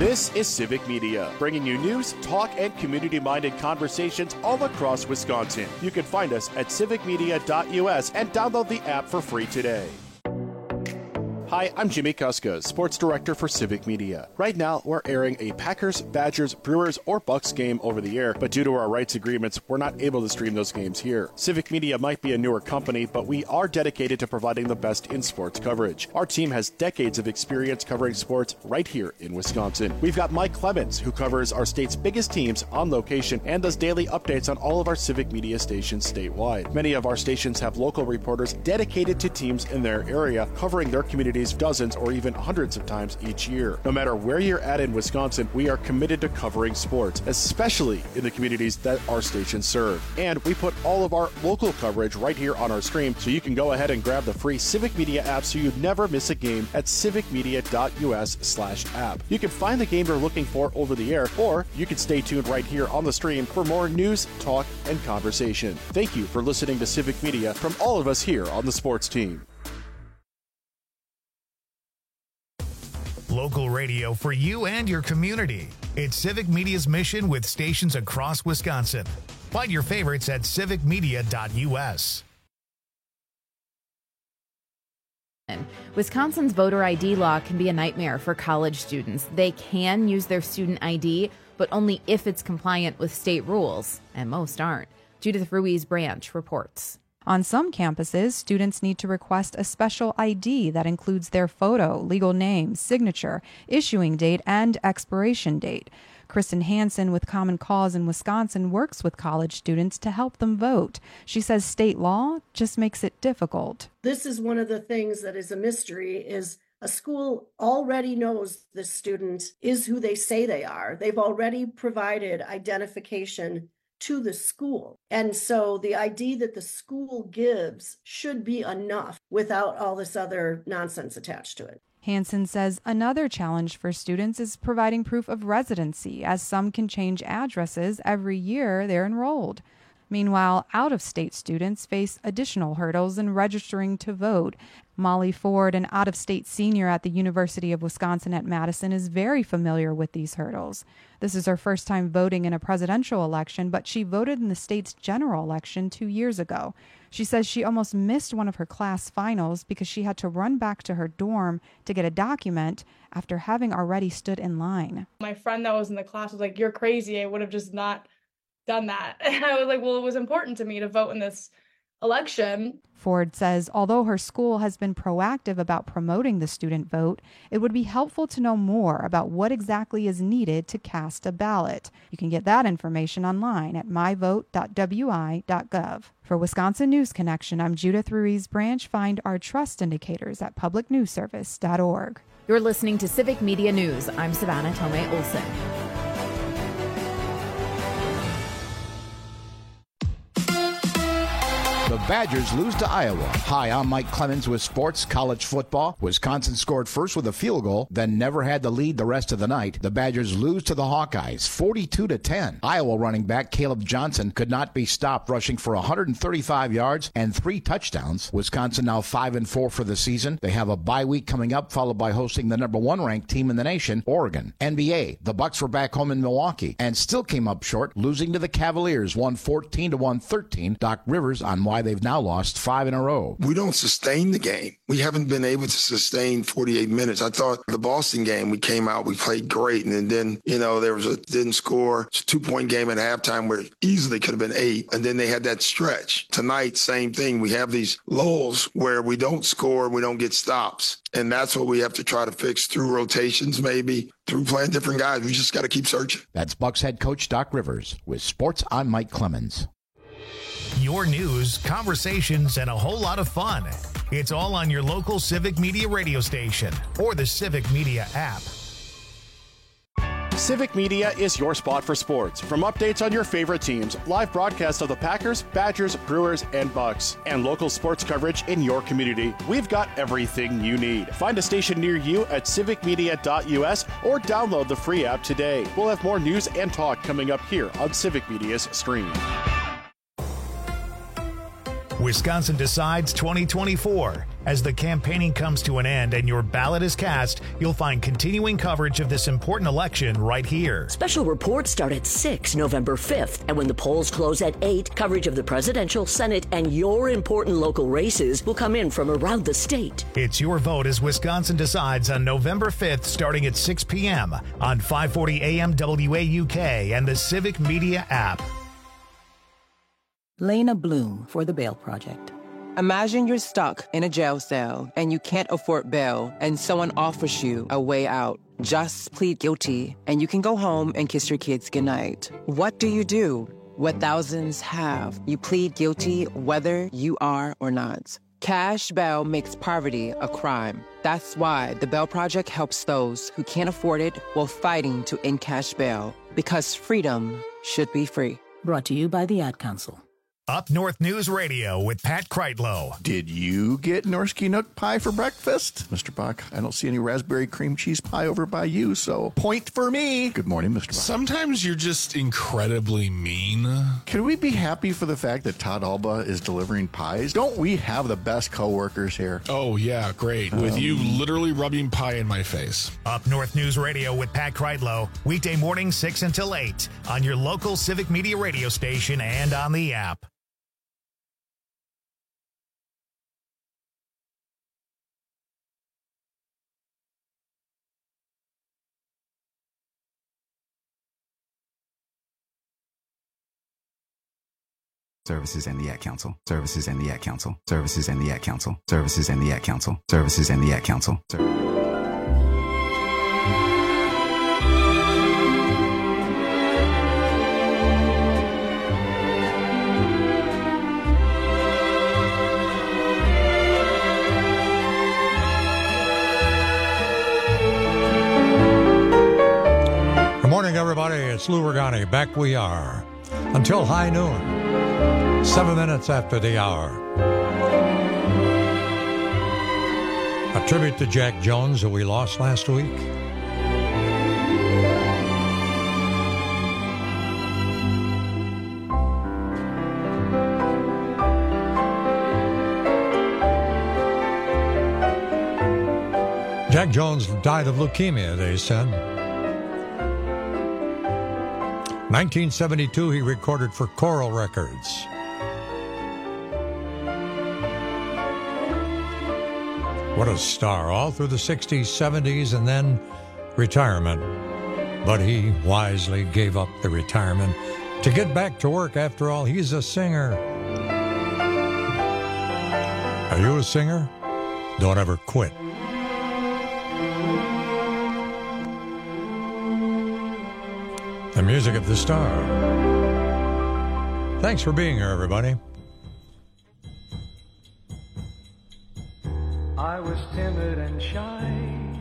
This is Civic Media, bringing you news, talk, and community-minded conversations all across Wisconsin. You can find us at civicmedia.us and download the app for free today. Hi, I'm Jimmy Kuska, Sports Director for Civic Media. Right now, we're airing a Packers, Badgers, Brewers, or Bucks game over the air, but due to our rights agreements, we're not able to stream those games here. Civic Media might be a newer company, but we are dedicated to providing the best in sports coverage. Our team has decades of experience covering sports right here in Wisconsin. We've got Mike Clemens, who covers our state's biggest teams on location and does daily updates on all of our Civic Media stations statewide. Many of our stations have local reporters dedicated to teams in their area, covering their communities dozens or even hundreds of times each year. No matter where you're at in Wisconsin, we are committed to covering sports, especially in the communities that our stations serve. And we put all of our local coverage right here on our stream, so you can go ahead and grab the free Civic Media app so you never miss a game at civicmedia.us/app. You can find the game you're looking for over the air, or you can stay tuned right here on the stream for more news, talk, and conversation. Thank you for listening to Civic Media from all of us here on the sports team. Local radio for you and your community. It's Civic Media's mission with stations across Wisconsin. Find your favorites at civicmedia.us. Wisconsin's voter ID law can be a nightmare for college students. They can use their student ID, but only if it's compliant with state rules, and most aren't. Judith Ruiz Branch reports. On some campuses, students need to request a special ID that includes their photo, legal name, signature, issuing date, and expiration date. Kristen Hansen with Common Cause in Wisconsin works with college students to help them vote. She says state law just makes it difficult. This is one of the things that is a mystery, is a school already knows the student is who they say they are. They've already provided identification to the school. And so the ID that the school gives should be enough without all this other nonsense attached to it. Hansen says another challenge for students is providing proof of residency, as some can change addresses every year they're enrolled. Meanwhile, out-of-state students face additional hurdles in registering to vote. Molly Ford, an out-of-state senior at the University of Wisconsin at Madison, is very familiar with these hurdles. This is her first time voting in a presidential election, but she voted in the state's general election 2 years ago. She says she almost missed one of her class finals because she had to run back to her dorm to get a document after having already stood in line. My friend that was in the class was like, "You're crazy. I would have just not done that." And I was like, well, it was important to me to vote in this election. Ford says although her school has been proactive about promoting the student vote, it would be helpful to know more about what exactly is needed to cast a ballot. You can get that information online at myvote.wi.gov. For Wisconsin News Connection, I'm Judith Ruiz Branch. Find our trust indicators at publicnewsservice.org. You're listening to Civic Media News. I'm Savannah Tomei Olson. The Badgers lose to Iowa. Hi, I'm Mike Clemens with Sports College Football. Wisconsin scored first with a field goal, then never had the lead the rest of the night. The Badgers lose to the Hawkeyes, 42-10. Iowa running back Caleb Johnson could not be stopped, rushing for 135 yards and 3 touchdowns. Wisconsin now 5-4 for the season. They have a bye week coming up, followed by hosting the number 1 ranked team in the nation, Oregon. NBA, the Bucks were back home in Milwaukee and still came up short, losing to the Cavaliers, 114-113. Doc Rivers on why they've now lost 5 in a row. We don't sustain the game. We haven't been able to sustain 48 minutes. I thought the Boston game, we came out, we played great, and then, there was didn't score. It's a 2-point game at halftime where it easily could have been 8, and then they had that stretch. Tonight, same thing. We have these lulls where we don't score, we don't get stops, and that's what we have to try to fix through rotations, maybe through playing different guys. We just got to keep searching. That's Bucks head coach Doc Rivers with Sports. I'm Mike Clemens. Your news, conversations, and a whole lot of fun. It's all on your local Civic Media radio station or the Civic Media app. Civic Media is your spot for sports. From updates on your favorite teams, live broadcasts of the Packers, Badgers, Brewers, and Bucks, and local sports coverage in your community, we've got everything you need. Find a station near you at civicmedia.us or download the free app today. We'll have more news and talk coming up here on Civic Media's stream. Wisconsin Decides 2024. As the campaigning comes to an end and your ballot is cast, you'll find continuing coverage of this important election right here. Special reports start at 6 November 5th, and when the polls close at 8, coverage of the presidential, Senate, and your important local races will come in from around the state. It's your vote as Wisconsin Decides on November 5th, starting at 6 p.m. on 540 AM WAUK and the Civic Media app. Lena Bloom for the Bail Project. Imagine you're stuck in a jail cell and you can't afford bail and someone offers you a way out. Just plead guilty and you can go home and kiss your kids goodnight. What do you do? What thousands have. You plead guilty whether you are or not. Cash bail makes poverty a crime. That's why the Bail Project helps those who can't afford it while fighting to end cash bail. Because freedom should be free. Brought to you by the Ad Council. Up North News Radio with Pat Kreitlow. Did you get Norski Nook pie for breakfast? Mr. Bach, I don't see any raspberry cream cheese pie over by you, so point for me. Good morning, Mr. Bach. Sometimes you're just incredibly mean. Can we be happy for the fact that Todd Alba is delivering pies? Don't we have the best coworkers here? Oh, yeah, great. With you literally rubbing pie in my face. Up North News Radio with Pat Kreitlow. Weekday morning 6 until 8 on your local Civic Media radio station and on the app. Services and the Ad Council. Services and the Ad Council. Services and the Ad Council. Services and the Ad Council. Services and the Ad Council. Good morning, everybody. It's Lou Ragani. Back we are until high noon. 7 minutes after the hour. A tribute to Jack Jones, who we lost last week. Jack Jones died of leukemia, they said. 1972, he recorded for Coral Records. What a star, all through the 60s, 70s, and then retirement. But he wisely gave up the retirement to get back to work. After all, he's a singer. Are you a singer? Don't ever quit. The music of the star. Thanks for being here, everybody. I was timid and shy.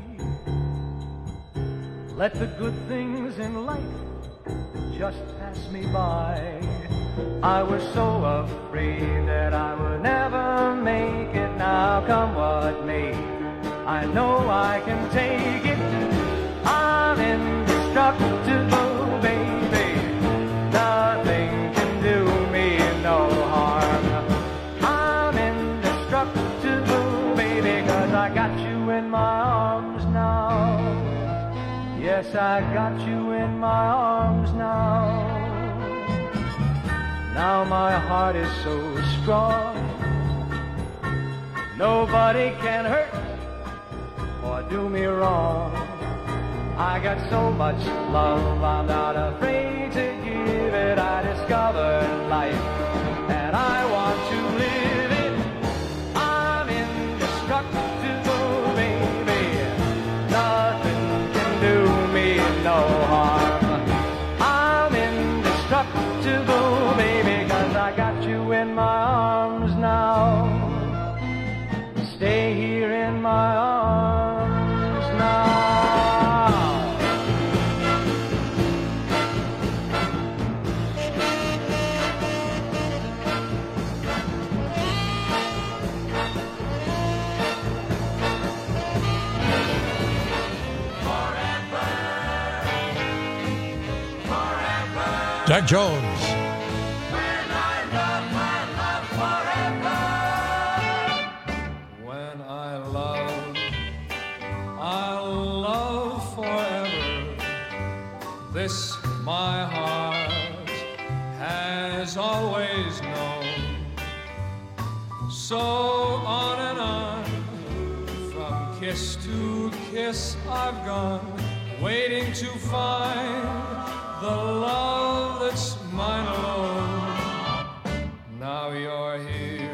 Let the good things in life just pass me by. I was so afraid that I would never make it. Now come what may, I know I can take it. I'm indestructible, baby. Nothing can do me no harm. I'm indestructible, baby, 'cause I got you in my arms now. Yes, I got you in my arms now. Now my heart is so strong. Nobody can hurt or do me wrong. I got so much love, I'm not afraid to give it. I discovered life, and I want to live it. I'm indestructible, baby. Nothing can do me no harm. I'm indestructible, baby, 'cause I got you in my arms now. Stay here in my arms now. Jack Jones. When I love my love forever. This my heart has always known. So on and on, from kiss to kiss I've gone, waiting to find the love that's mine alone. Now you're here,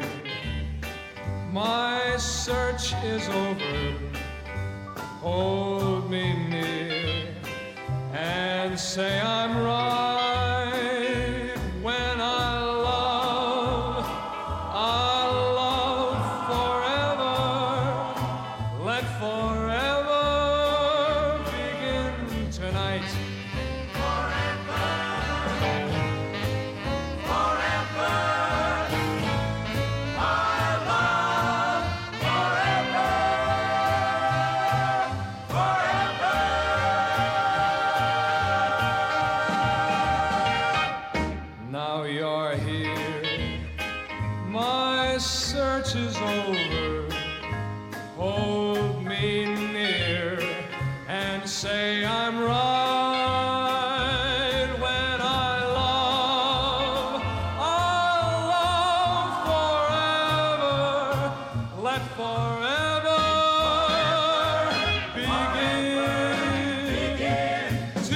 my search is over. Hold me near and say I'm right. When I love forever. Let forever begin tonight. Search is over. Hold me near and say I'm right. When I love, I'll love forever. Let forever begin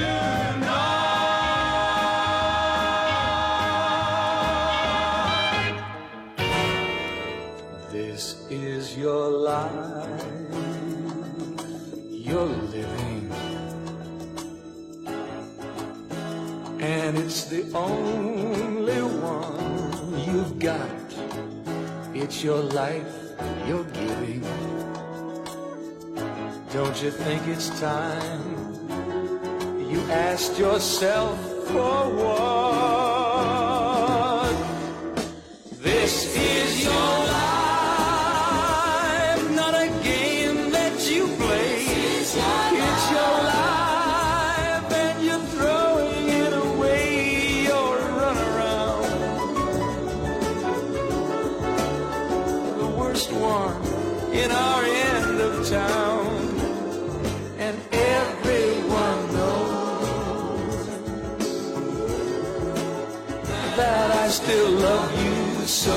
tonight. This is your life, you're living, and it's the only one you've got. It's your life you're giving. Don't you think it's time you asked yourself for what? This is your life. In our end of town, and everyone knows that I still love you so.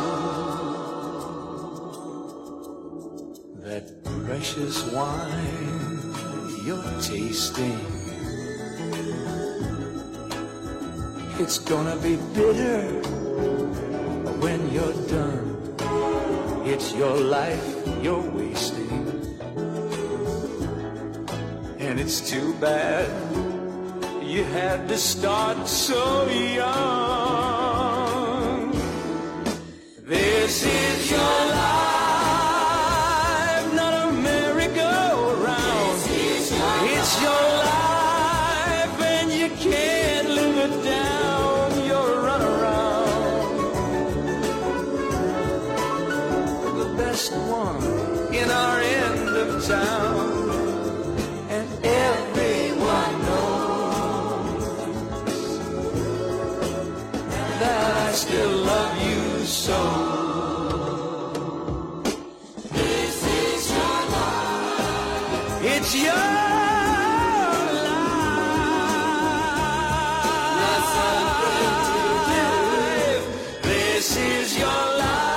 That precious wine you're tasting, it's gonna be bitter when you're done. It's your life you're wasting, and it's too bad you had to start so young. This is your life, not a merry-go-round. It's your life, and you can't live it down. You're a runaround. The best one in our end of town, and everyone knows that I still love you so. This is your life. It's your life. This is your life.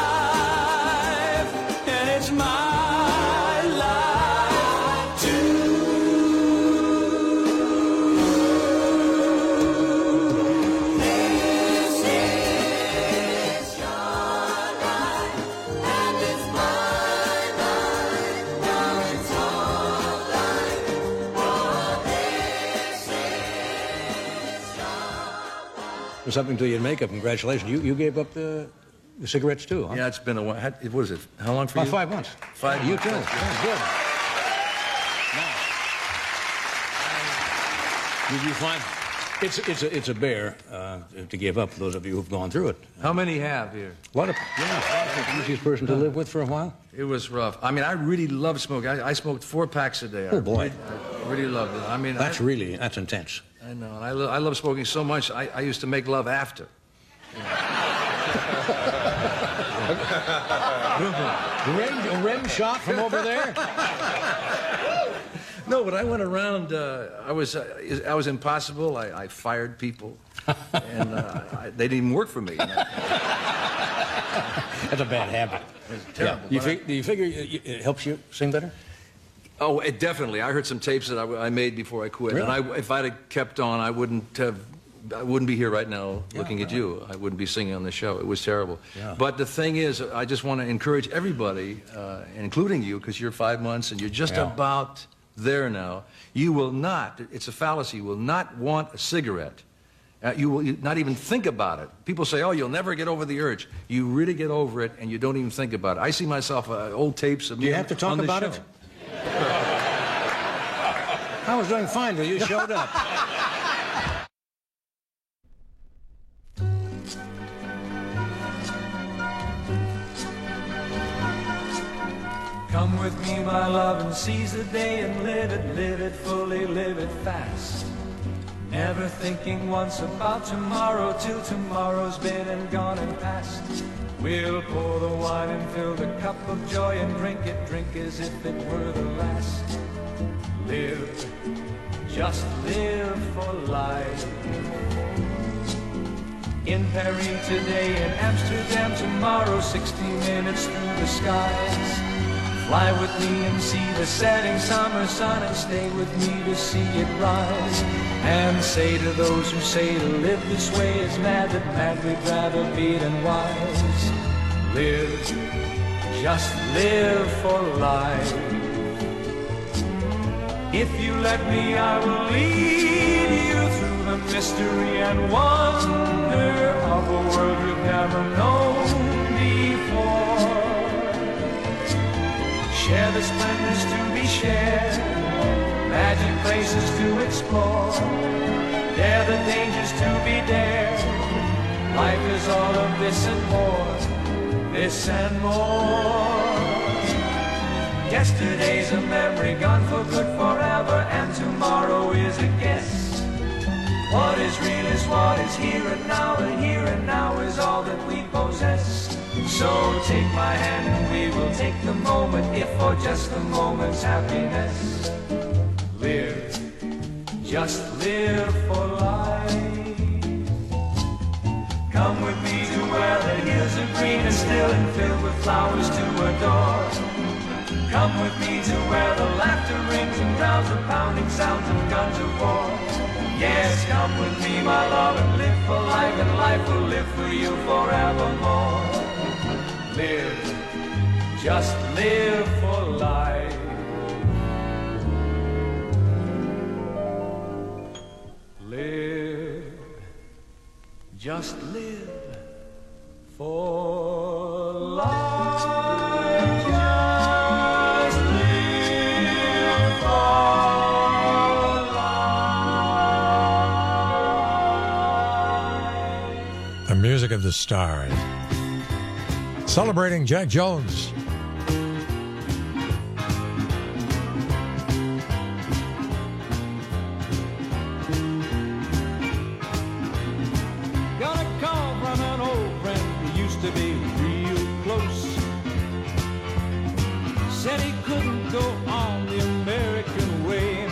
Something to your makeup. Congratulations. You gave up the cigarettes too, huh? Yeah, it's been a while. What is it? How long for you? 5 months. 5 You months. too. Yeah, good. Did you find it's a bear to give up? Those of you who've gone through it. How many have here? A lot of the easiest person to live with for a while. It was rough. I mean, I really love smoking. I smoked 4 packs a day. Oh boy, I really loved it. I mean, that's intense. I know, and I love smoking so much. I used to make love after. A rim shot from over there? No, but I went around. I was impossible. I fired people, and they didn't even work for me. You know? That's a bad habit. It's terrible. Yeah. Do you figure it helps you sing better? Oh, it definitely. I heard some tapes that I made before I quit, Really? and if I'd have kept on, I wouldn't be here right now looking at you. I wouldn't be singing on the show. It was terrible. Yeah. But the thing is, I just want to encourage everybody, including you, because you're 5 months and you're just about there now. You will not, it's a fallacy, you will not want a cigarette. You will not even think about it. People say, oh, you'll never get over the urge. You really get over it, and you don't even think about it. I see myself, old tapes of me. Do you have to talk about it? I was doing fine till you showed up. Come with me, my love, and seize the day and live it fully, live it fast. Never thinking once about tomorrow till tomorrow's been and gone and past. We'll pour the wine and fill the cup of joy and drink as if it were the last. Live, just live for life. In Paris today, in Amsterdam tomorrow, 60 minutes through the skies. Fly with me and see the setting summer sun, and stay with me to see it rise. And say to those who say to live this way is mad, that mad we'd rather be than wise. Live, just live for life. If you let me, I will lead you through the mystery and wonder of a world you've never known before. Share the splendors to be shared, magic places to explore, dare the dangers to be dared. Life is all of this and more, this and more. Yesterday's a memory gone for good forever, and tomorrow is a guess. What is real is what is here and now, and here and now is all that we possess. So take my hand and we will take the moment, if for just the moment's happiness. Live, just live for life. Come with me to where the hills are green and still and filled with flowers to adore. Come with me to where the laughter rings and drowns the pounding sounds of guns of war. Yes, come with me, my love, and live for life, and life will live for you forevermore. Live, just live for life. Live, just live for life. Just live for life. The music of the stars. Celebrating Jack Jones. Got a call from an old friend who used to be real close. Said he couldn't go on the American way.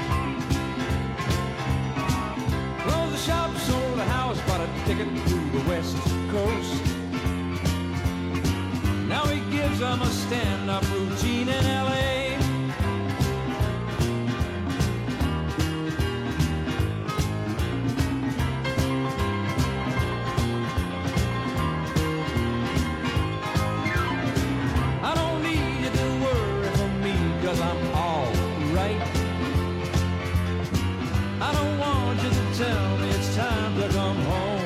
Closed the shop, sold the house, bought a ticket to the West Coast. Now he gives them a stand-up routine in L.A. I don't need you to worry for me, 'cause I'm all right. I don't want you to tell me it's time to come home.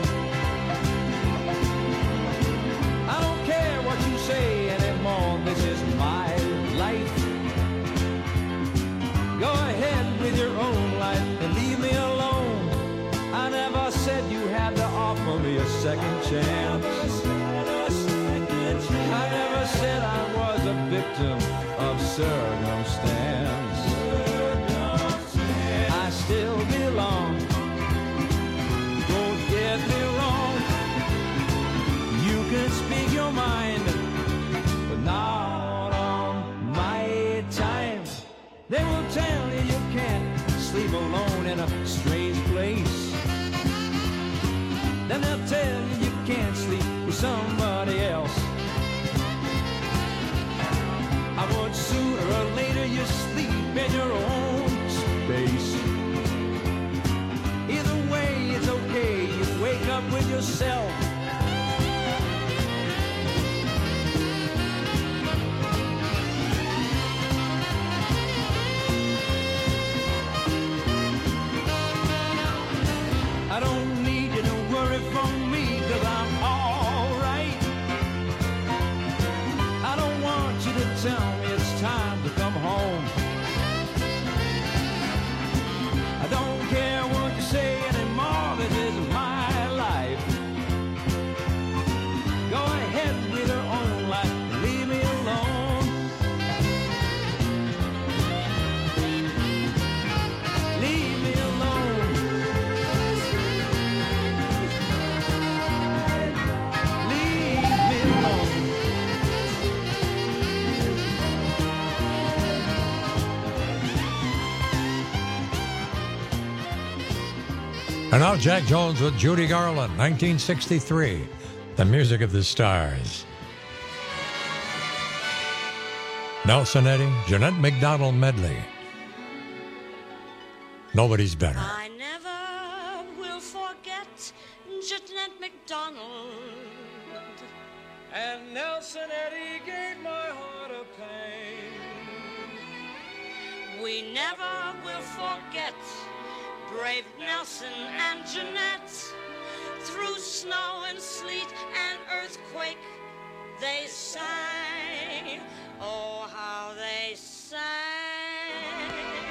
I don't care what you say anymore, this is my life. Go ahead with your own life and leave me alone. I never said you had to offer me a second chance. I never said I was a victim of circumstance. I still belong. Don't get me wrong. You can speak your mind, but not on my time. They will tell you Then they'll tell you you can't sleep with somebody else. I want sooner or later you sleep in your own space. Either way, it's okay. You wake up with yourself. I don't need you to worry for me, 'cause I'm all right. I don't want you to tell me it's time to come home. I don't care what you say anymore, this is my life. Go ahead with your own life, leave me alone. Leave me alone. Leave me alone. And now Jack Jones with Judy Garland, 1963, The Music of the Stars. Nelson Eddy, Jeanette MacDonald medley. Nobody's better. I never will forget Jeanette MacDonald. And Nelson Eddy gave my heart a pain. We never will forget brave Nelson and Jeanette. Through snow and sleet and earthquake, they sang. Oh, how they sang.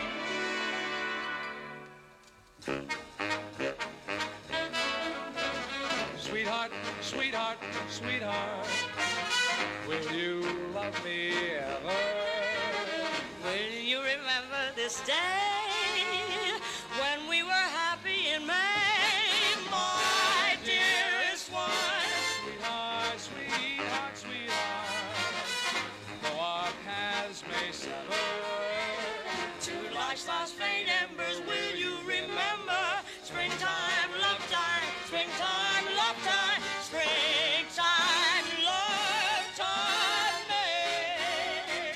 Sweetheart, sweetheart, sweetheart, will you love me ever? Will you remember this day when we were happy in May, my dearest one? Sweetheart, sweetheart, sweetheart, though our paths may sever, To life's last faint embers, will you remember? Springtime, love time, springtime, love time, springtime, love time, May.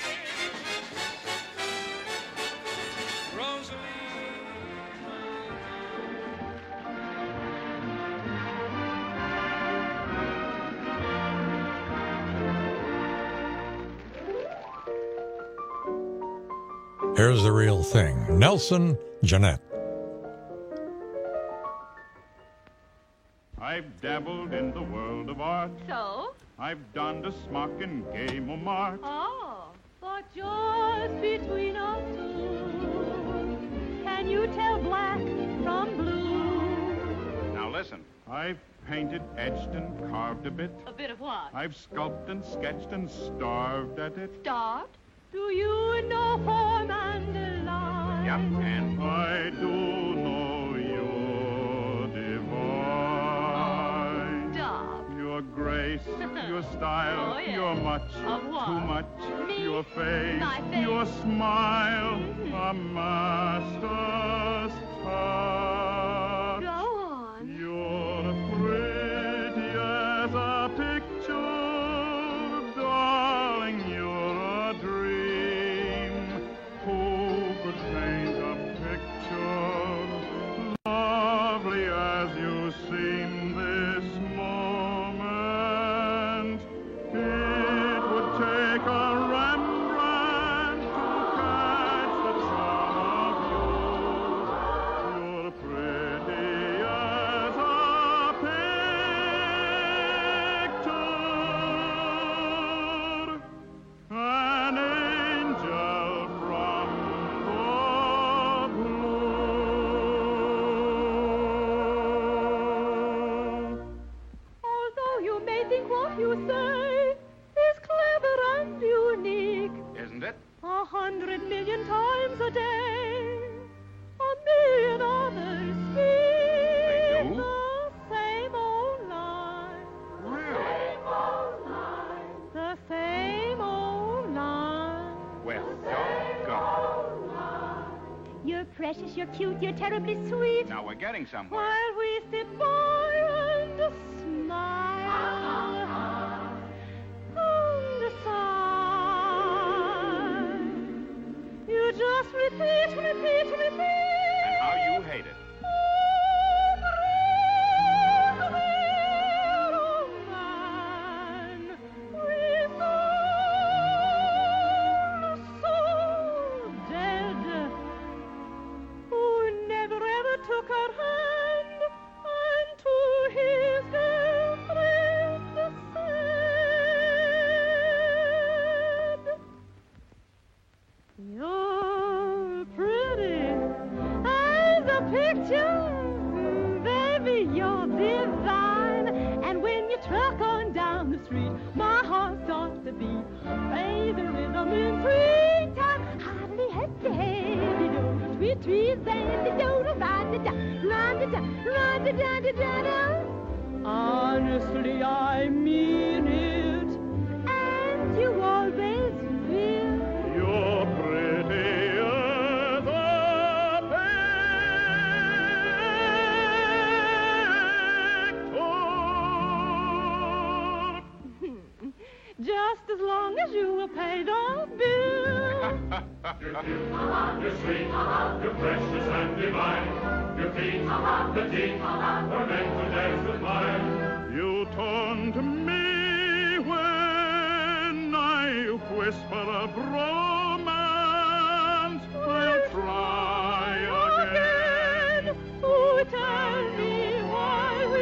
Rosalie. Here's the real thing. Nelson, Jeanette. I've dabbled in the world of art. So? I've donned a smock and gay Montmartre. Oh, but just between us two, can you tell black from blue? Now listen. I've painted, etched, and carved a bit. A bit of what? I've sculpted and sketched and starved at it. Starved? Do you know form and line? Yep, and I do know you're divine. Stop. Your grace, your style, Oh, yes. your much, Of what? too much, Me? your face, My face? your smile, a master's touch. Go on. You're pretty as a picture, darling, you're a dream. Who could paint a picture lovely as you seem this moment? It would take a Rembrandt to catch the charm of you. You're pretty as a picture, an angel from the blue. Although you may think what you say is clever and unique, Isn't it? 100 million times a day, a million others speak They do? the same old line. Really? The same old line. Well, doggone. You're precious, you're cute, you're terribly sweet. Now we're getting somewhere. While we sit by and smile and a sigh. You just repeat. And how you hate it. Took her hand and to his dear friend said, "You're pretty as a picture, baby, you're divine. And when you truck on down the street, my heart starts to beat. Play the rhythm in springtime, hardly had to have you know, sweet trees and the dodo, honestly, I mean it, and you always will. You're pretty as a picture. Just as long as you will pay the bill. You're cute, you're sweet, you're precious and divine. Your feet, petite, are meant to dance with mine. You turn to me when I whisper a bromance. I'll try again. Oh, tell me why we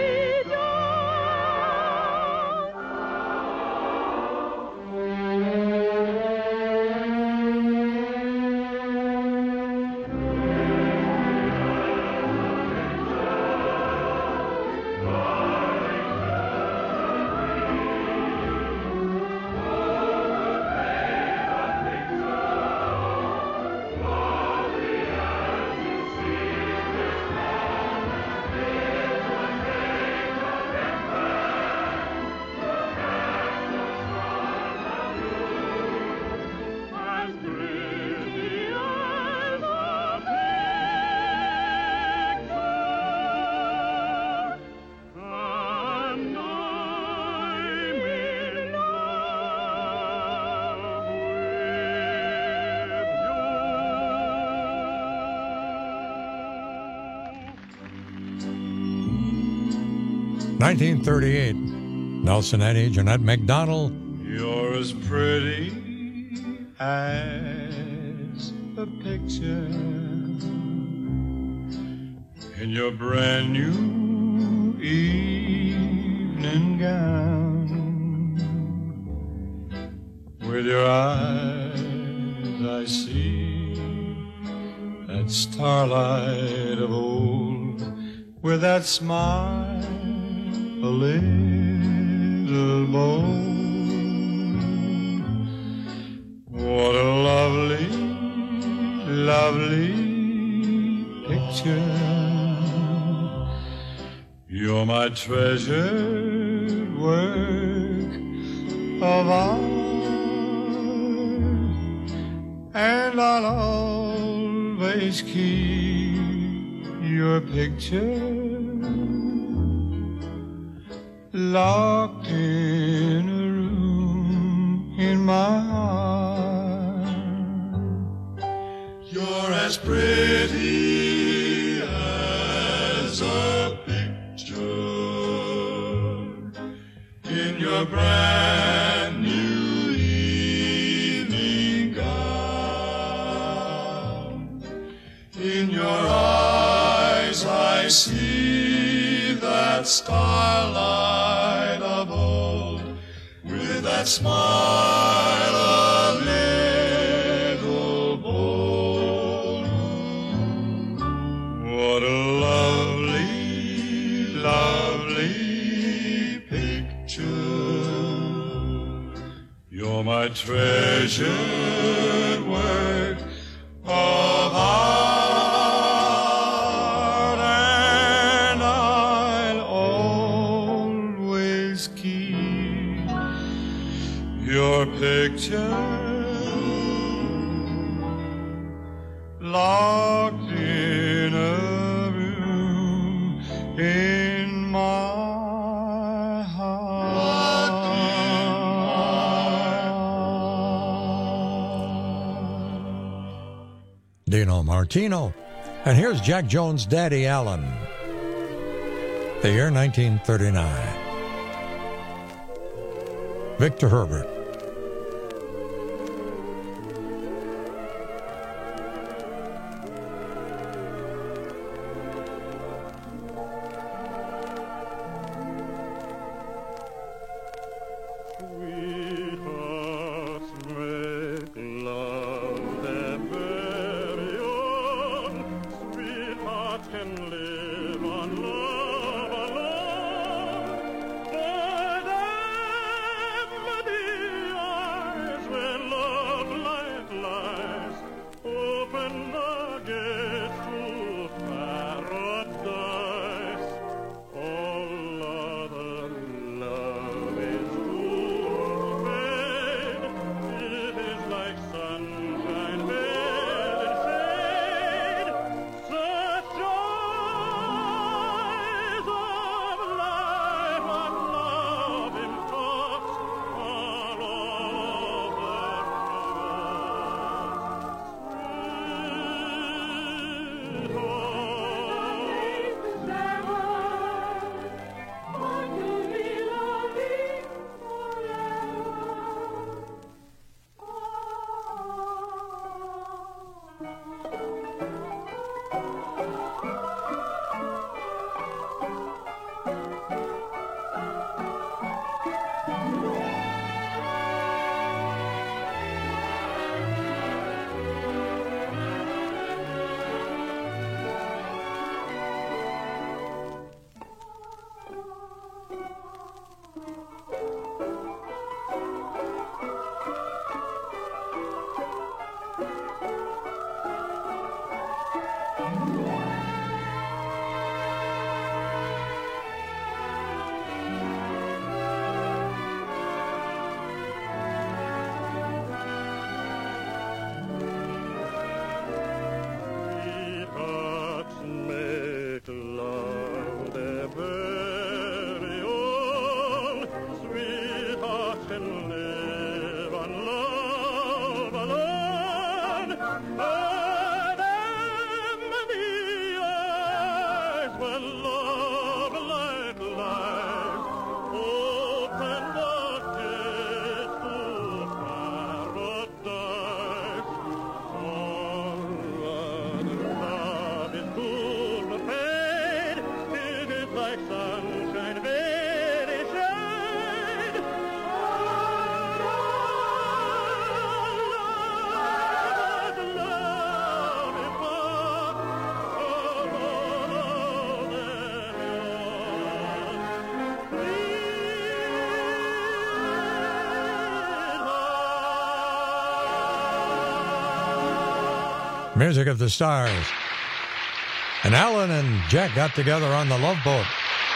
...1938, Nelson Eddy, Jeanette MacDonald. You're as pretty as a picture in your brand new evening gown. With your eyes I see that starlight of old, with that smile a little bold. What a lovely, lovely picture. You're my treasured work of art, and I'll always keep your picture locked in a room in my heart. You're as pretty as a picture in your brand new evening gown. In your eyes I see that starlight of old, with that smile a little bold. What a lovely, lovely picture. You're my treasured work of art, and I'll always keep your picture locked in a room in my Dino Martino. And here's Jack Jones' Daddy Allen. The year 1939. Victor Herbert. Music of the Stars. And Alan and Jack got together on the Love Boat.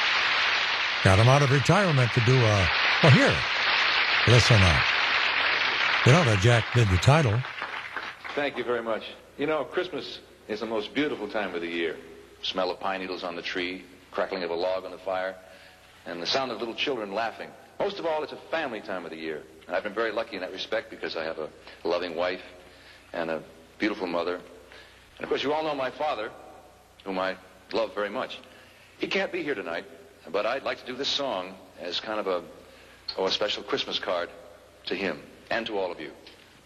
Got him out of retirement to do well, here, listen up. You know that Jack did the title. Thank you very much. You know, Christmas is the most beautiful time of the year. Smell of pine needles on the tree, crackling of a log on the fire, and the sound of little children laughing. Most of all, it's a family time of the year. And I've been very lucky in that respect because I have a loving wife and a beautiful mother. And of course, you all know my father, whom I love very much. He can't be here tonight, but I'd like to do this song as kind of a special Christmas card to him and to all of you.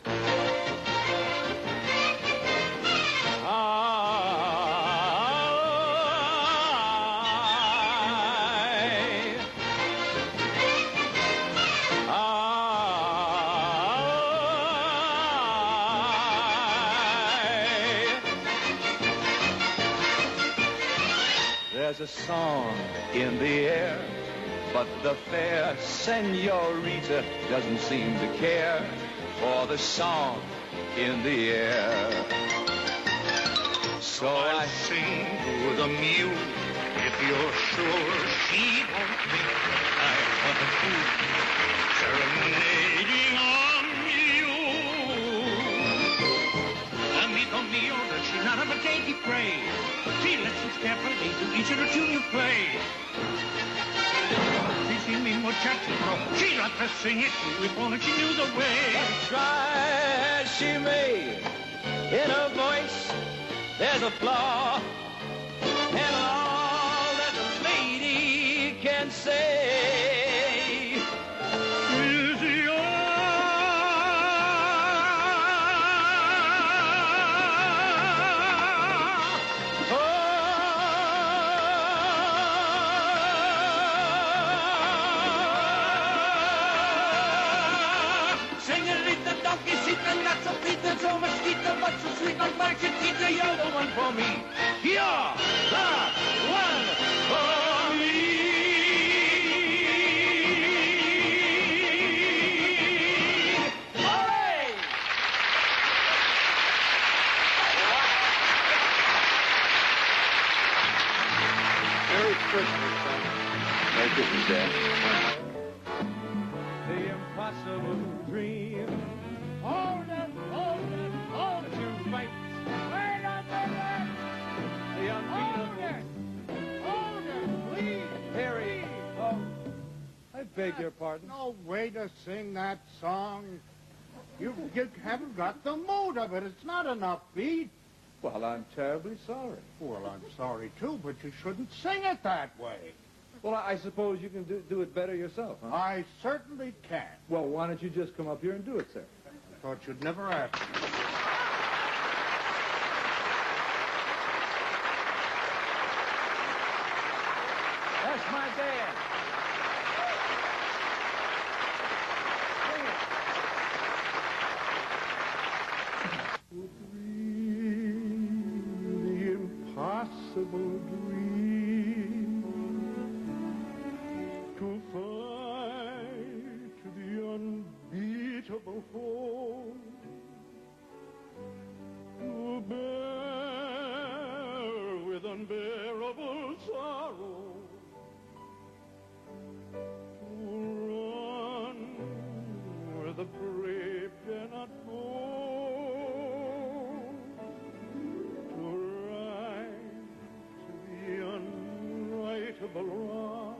There's a song in the air, but the fair senorita doesn't seem to care for the song in the air. So I sing to the mule, if you're sure she won't think I want a fool serenading on you. Amigo mio, that she's not of a dainty phrase. She listens carefully to each of the tune you play. Si mi muchacho, she liked to sing it too, if only she knew the way. Try as she may, In her voice, there's a flaw, and all that the lady can say is Senorita Donkeycita, not so Peter, so mosquito, but so sweet like Margarita, you're the one for me. You're the one for me. Hooray! Merry Christmas, son. Merry Christmas, Dad. The impossible dream. Hold it, to fight. Wait a minute. The unbeatable. Hold it, please. Harry. Oh, I beg your pardon. No way to sing that song. You haven't got the mood of it. It's not enough beat. Well, I'm terribly sorry. Well, I'm sorry, too, but you shouldn't sing it that way. Well, I suppose you can do it better yourself, huh? I certainly can. Well, why don't you just come up here and do it, sir? I thought you'd never ask me. That's my dad. The impossible dream to fight the unbeatable foe, to bear with unbearable sorrow, to run where the brave cannot go. Wrong,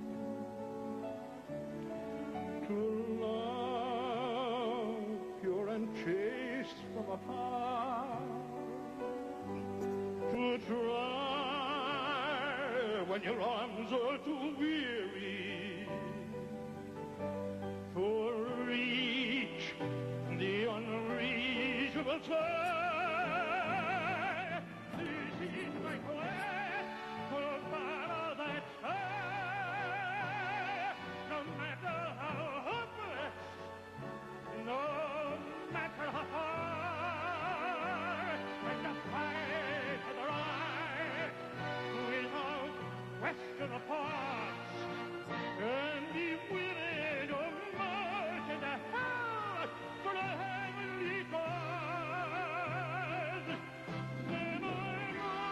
to love pure and chaste from afar, to try when your arms are too weary, to reach the unreachable sky. This is my quest for battle that no matter how hopeless, no matter how far, and to fight for the right without question or pause, and be willing to march into hell for the heavenly cause. Then my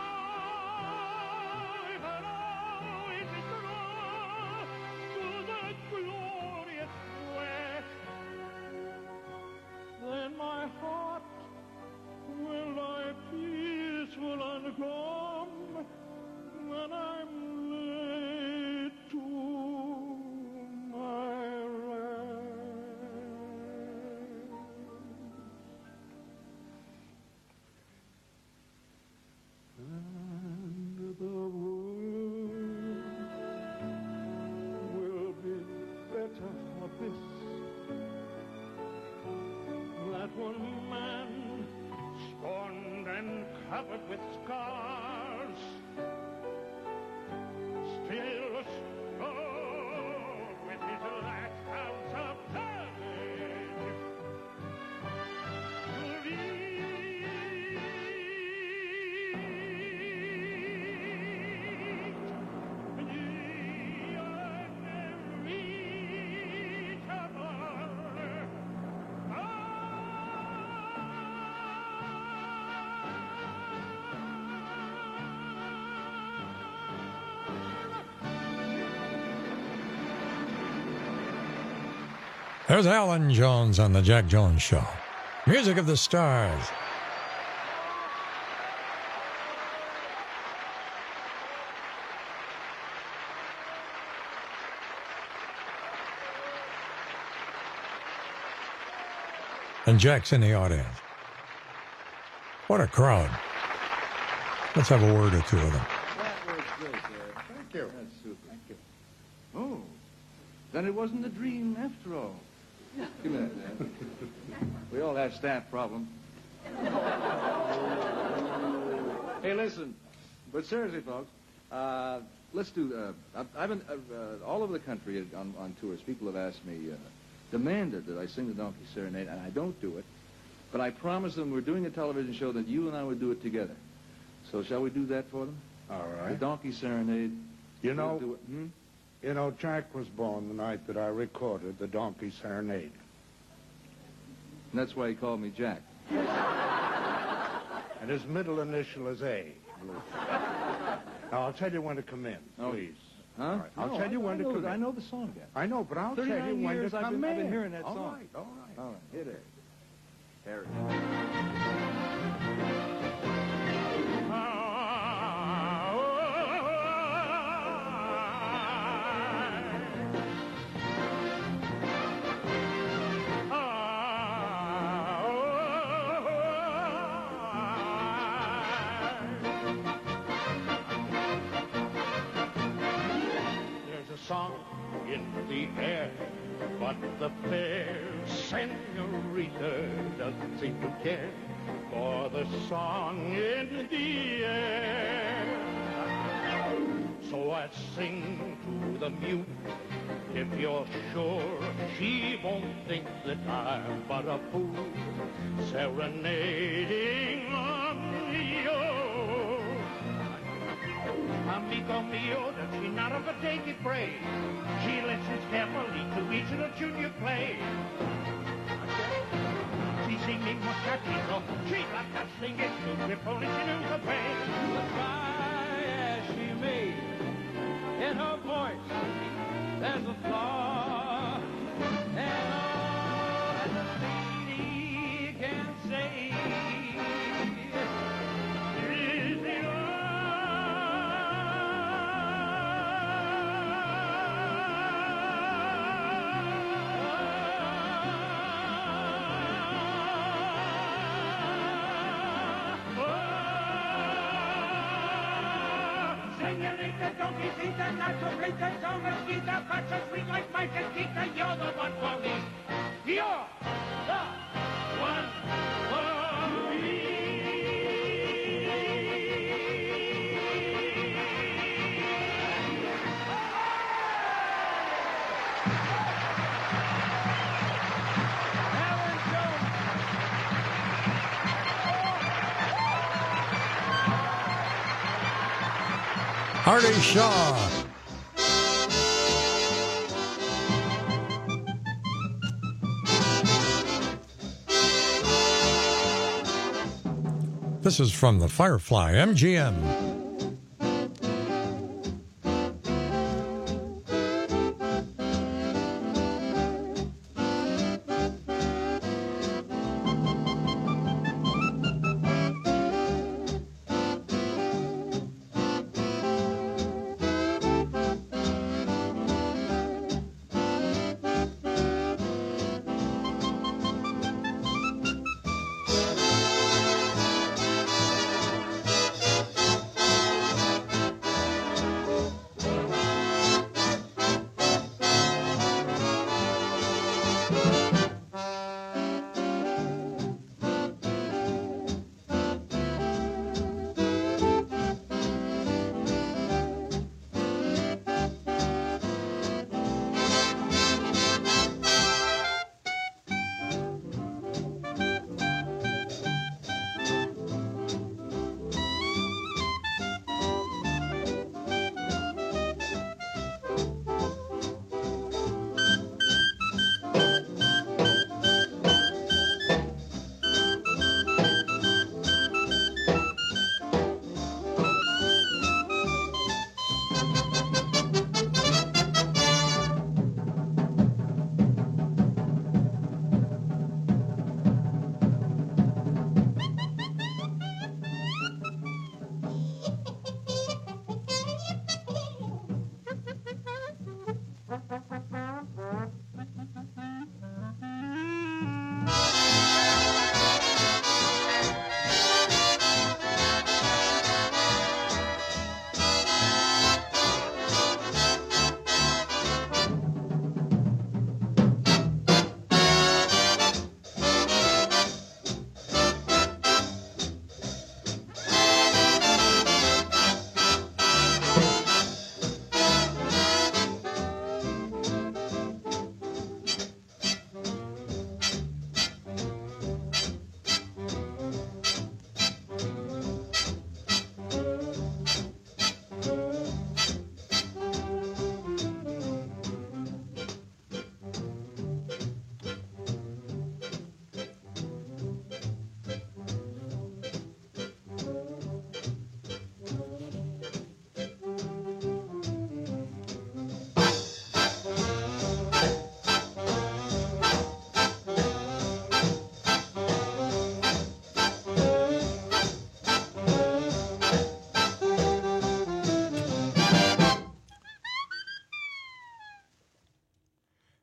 life and always be true to that glorious quest. Then my heart will lie peaceful and calm when I'm laid to my rest. And the world will be better for this. That one man, scorned and covered with scars, still strode with his last ounce of courage to reach the unreachable. There's Alan Jones on the Jack Jones Show. Music of the Stars. And Jack's in the audience. What a crowd. Let's have a word or two with them. That was great, Dad. Thank you. That's super. Thank you. Oh, then it wasn't a dream after all. Give me that, Dad. We all have staff problems. Hey, listen. But seriously, folks, let's do. I've been all over the country on tours. People have asked me, demanded that I sing the Donkey Serenade, and I don't do it. But I promised them we're doing a television show that you and I would do it together. So shall we do that for them? All right. The Donkey Serenade. You know, do it. You know, Jack was born the night that I recorded the Donkey Serenade. And that's why he called me Jack. And his middle initial is A. Now, I'll tell you when to come in, please. Huh? All right. I'll tell you when to come in. I know the song, Dad. I know, but I'll tell you when to come in. I've been hearing that all song. Right, all right. All right, hit it. Harry. Song in the air, but the fair senorita doesn't seem to care for the song in the air. So I sing to the mute, if you're sure she won't think that I'm but a fool serenading on you. Amigo mio, does she not of a take it brave? She listens carefully to each of the junior plays. She singing muchachito, she'd like to sing it too, if only she knew the way. Try as she may, in her voice, there's a flaw. And all that the lady can say is the Senorita, don't be sweet, not so great, so mosquito, but so sweet like my Chiquita, you're the one for me. You're the one for me. Artie Shaw. This is from the Firefly, MGM.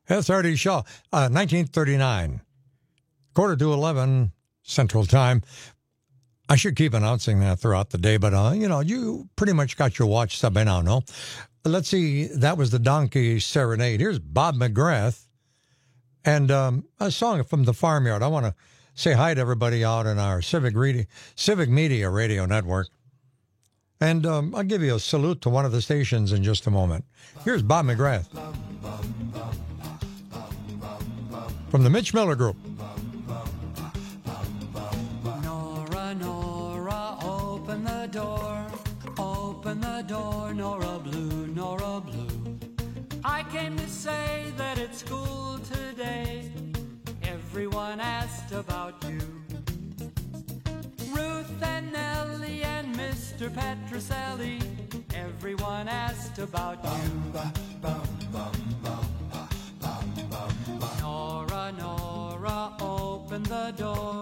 That's Artie Shaw, 1939, 11:45 Central Time. I should keep announcing that throughout the day, but, you pretty much got your watch set by now, no? Let's see, that was the Donkey Serenade. Here's Bob McGrath and a song from the Farmyard. I want to say hi to everybody out in our Civic Media Radio Network. And I'll give you a salute to one of the stations in just a moment. Here's Bob McGrath from the Mitch Miller Group. Nora, Nora, open the door. Open the door, Nora Blue, Nora Blue. I came to say that at school today, everyone asked about you. Ruth and Nellie and Mr. Petroselli, everyone asked about you. Nora, Nora, open the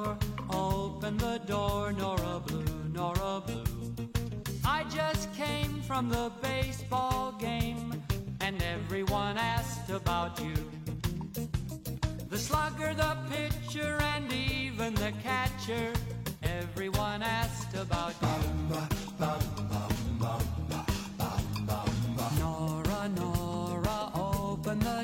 door, Nora Blue, Nora Blue. I just came from the baseball game, and everyone asked about you. The slugger, the pitcher, and even the catcher, everyone asked about you. Nora, Nora, open the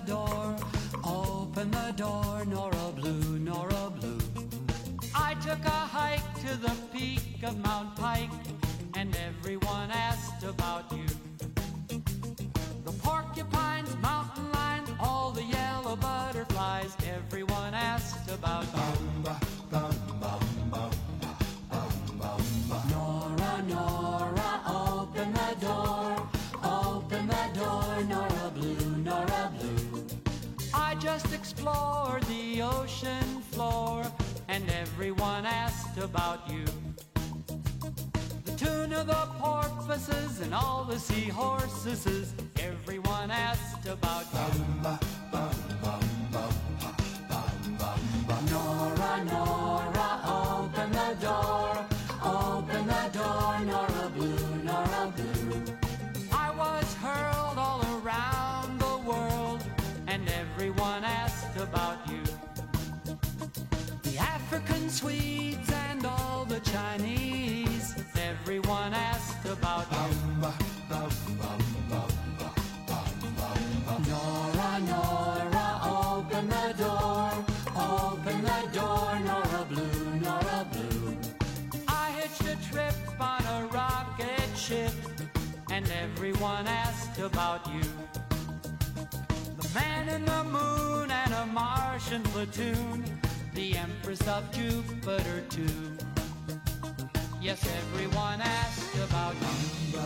door, Nora Blue, Nora Blue. I took a hike to the peak of Mount Pike, and everyone asked about you. The porcupines, mountain lions, all the yellow butterflies, everyone asked about you. Nora, Nora, open the door, Nora Blue, Nora Blue. I just explored the ocean floor, and everyone asked about you. The tuna, the porpoises, and all the seahorses, everyone asked about you. Nora, Nora, open the door, Nora Blue, Nora Blue. I was hurled all around the world, and everyone asked about you. The African Swedes and all the Chinese, everyone asked about you. Nora, Nora, open the door, Nora Blue, Nora Blue. I hitched a trip on a rocket ship, and everyone asked about you. The man in the moon and a Martian platoon, the Empress of Jupiter too. Yes, everyone asked about you.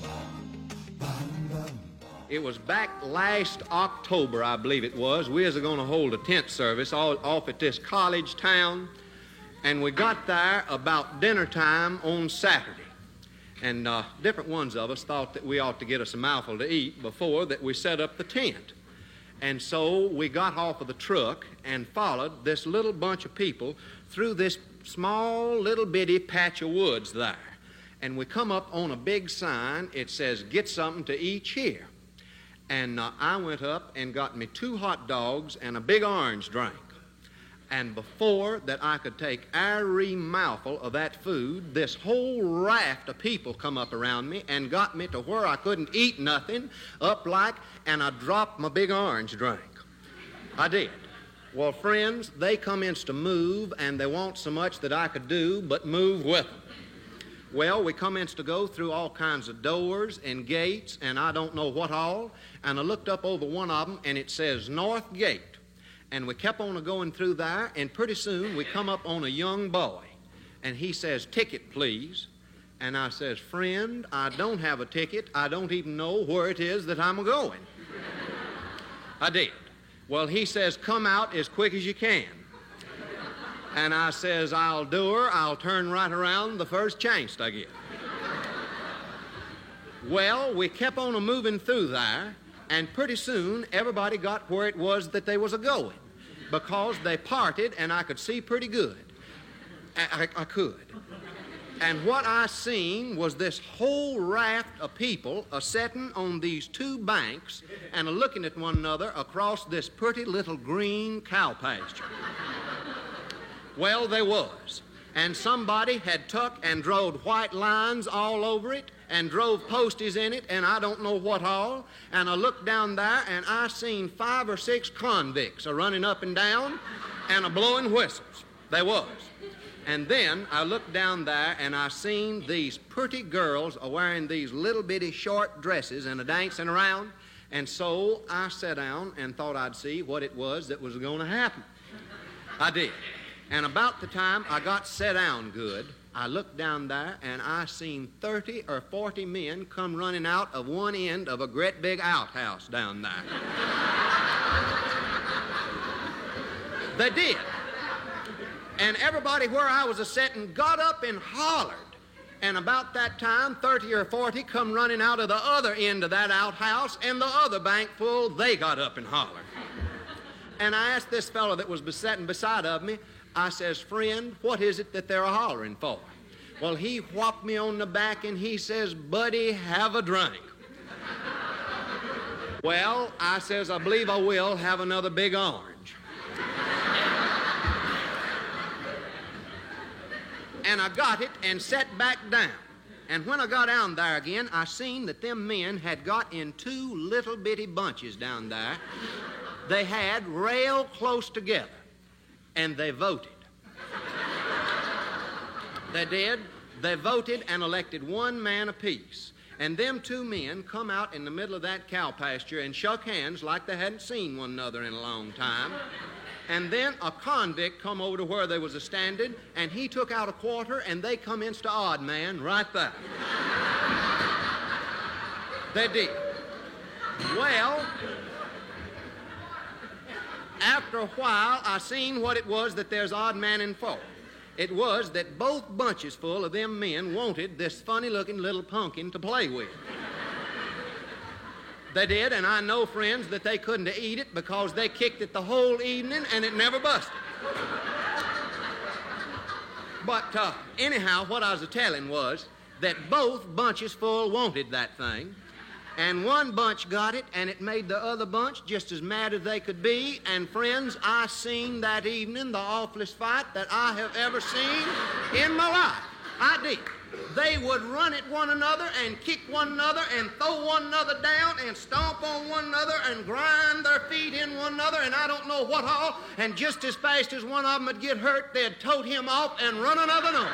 It was back last October, I believe it was. We was going to hold a tent service off at this college town, and we got there about dinner time on Saturday. And different ones of us thought that we ought to get us a mouthful to eat before that we set up the tent. And so we got off of the truck and followed this little bunch of people through this small little bitty patch of woods there. And we come up on a big sign. It says, "Get something to eat here." And I went up and got me 2 hot dogs and a big orange drink. And before that I could take every mouthful of that food, this whole raft of people come up around me and got me to where I couldn't eat nothing, and I dropped my big orange drink. I did. Well, friends, they commenced to move, and they want so much that I could do but move with them. Well, we commenced to go through all kinds of doors and gates, and I don't know what all, and I looked up over one of them, and it says North Gate. And we kept on going through there, and pretty soon we come up on a young boy, and he says, "Ticket, please." And I says, "Friend, I don't have a ticket. I don't even know where it is that I'm going." I did. Well, he says, "Come out as quick as you can." And I says, "I'll do her. I'll turn right around the first chance I get." Well, we kept on moving through there, and pretty soon everybody got where it was that they was a-going, because they parted and I could see pretty good. I could. And what I seen was this whole raft of people a-setting on these two banks and a-looking at one another across this pretty little green cow pasture. Well, there was. And somebody had took and drove white lines all over it and drove posties in it and I don't know what all. And I looked down there and I seen 5 or 6 convicts a-running up and down and a-blowing whistles. They was. And then I looked down there and I seen these pretty girls a-wearing these little bitty short dresses and a-dancing around. And so I sat down and thought I'd see what it was that was going to happen. I did. And about the time I got set down good, I looked down there and I seen 30 or 40 men come running out of one end of a great big outhouse down there. They did. And everybody where I was a-setting got up and hollered. And about that time, 30 or 40 come running out of the other end of that outhouse, and the other bank full, they got up and hollered. And I asked this fellow that was sitting beside of me, I says, friend, what is it that they're hollering for? Well, he whopped me on the back and he says, buddy, have a drink. Well, I says, I believe I will have another big orange. And I got it and sat back down. And when I got down there again, I seen that them men had got in 2 little bitty bunches down there. They had rail close together. And they voted. They did. They voted and elected one man apiece. And them 2 men come out in the middle of that cow pasture and shook hands like they hadn't seen one another in a long time. And then a convict come over to where they was a-standing, and he took out a quarter, and they come insta odd man right there. They did. Well, after a while, I seen what it was that there's odd man in for. It was that both bunches full of them men wanted this funny-looking little pumpkin to play with. They did, and I know, friends, that they couldn't eat it because they kicked it the whole evening and it never busted. But anyhow, what I was a-telling was that both bunches full wanted that thing, and one bunch got it, and it made the other bunch just as mad as they could be. And friends, I seen that evening the awfulest fight that I have ever seen in my life. I did. They would run at one another and kick one another and throw one another down and stomp on one another and grind their feet in one another and I don't know what all. And just as fast as one of them would get hurt, they'd tote him off and run another one.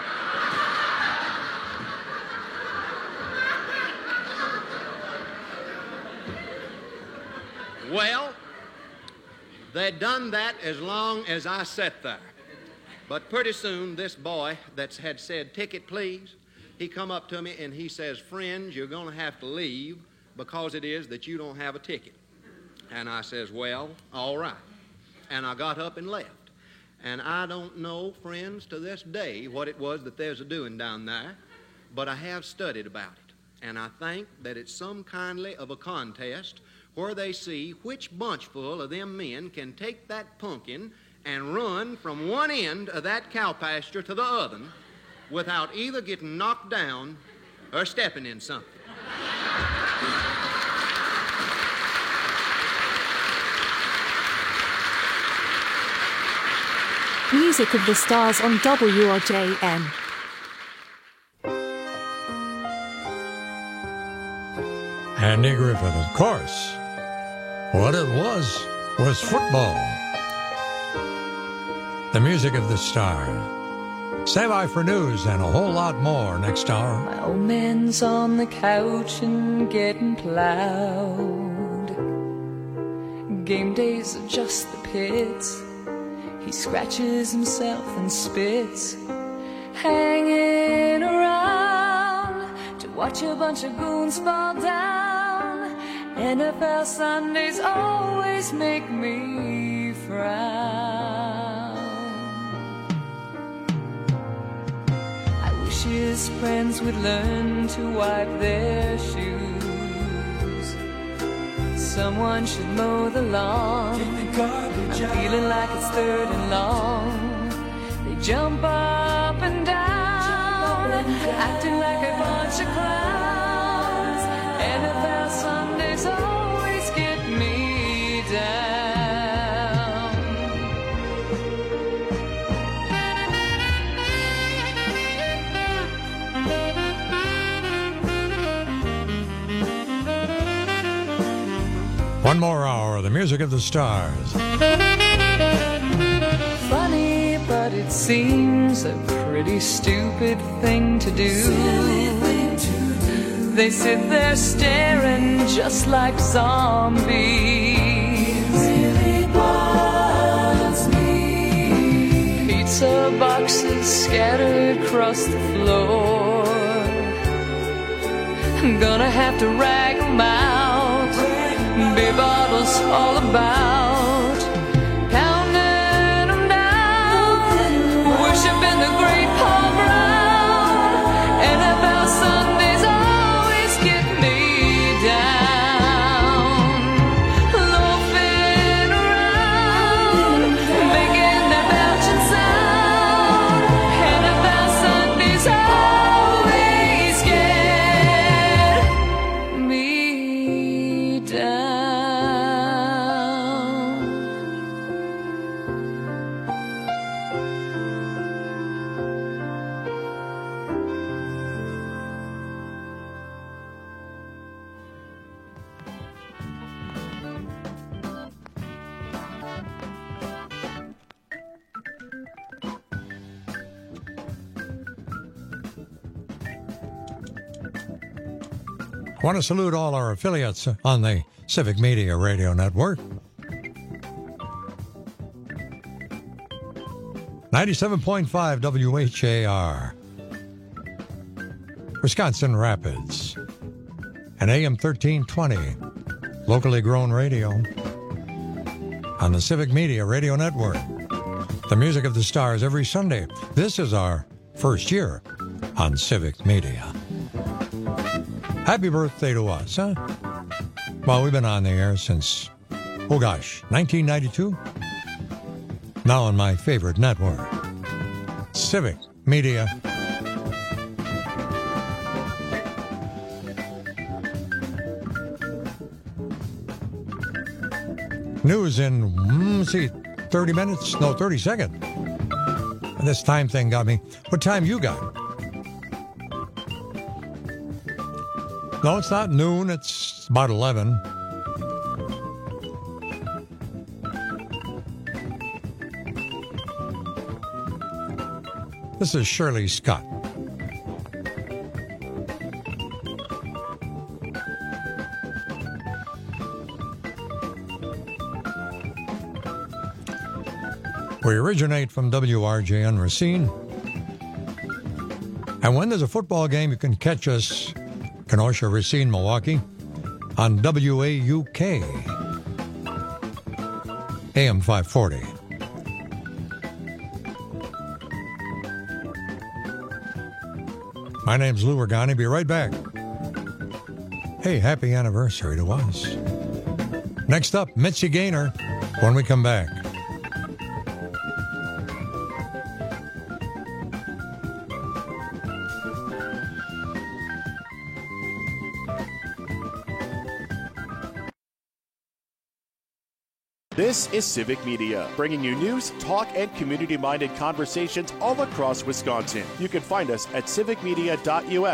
Well, they'd done that as long as I sat there. But pretty soon, this boy that had said, ticket please, he come up to me and he says, friends, you're going to have to leave because it is that you don't have a ticket. And I says, well, all right. And I got up and left. And I don't know, friends, to this day what it was that there's a-doing down there, but I have studied about it. And I think that it's some kindly of a contest where they see which bunchful of them men can take that pumpkin and run from one end of that cow pasture to the other without either getting knocked down or stepping in something. Music of the Stars on WRJM. Andy Griffith, of course. What it was football. The music of the star. Stand by for news and a whole lot more next hour. My old man's on the couch and getting plowed. Game days are just the pits. He scratches himself and spits, hanging around to watch a bunch of goons fall down. NFL Sundays always make me frown. I wish his friends would learn to wipe their shoes. Someone should mow the lawn. I'm feeling like it's 3rd and long. They jump up and down. acting like a bunch of clowns. NFL Sundays always get me down. One more hour of the music of the stars. Funny, but it seems a pretty stupid thing to do. They sit there staring just like zombies. Really bothers me. Pizza boxes scattered across the floor. I'm gonna have to rag them out. Beer bottles all about. Pounding them down. Worshiping the great Paul Brown. NFL Sundays always get me down. Loafing around, making that belching sound. NFL Sundays always get me down. I want to salute all our affiliates on the Civic Media Radio Network. 97.5 WHAR, Wisconsin Rapids, and AM 1320, locally grown radio on the Civic Media Radio Network. The music of the stars every Sunday. This is our first year on Civic Media. Happy birthday to us, huh? Well, we've been on the air since, 1992? Now on my favorite network, Civic Media. News in, 30 minutes? No, 30 seconds. And this time thing got me. What time you got? No, it's not noon. It's about 11. This is Shirley Scott. We originate from WRJ in Racine. And when there's a football game, you can catch us, Kenosha, Racine, Milwaukee, on WAUK, AM 540. My name's Lou Regani. Be right back. Hey, happy anniversary to us. Next up, Mitzi Gaynor, when we come back. This is Civic Media, bringing you news, talk, and community-minded conversations all across Wisconsin. You can find us at civicmedia.us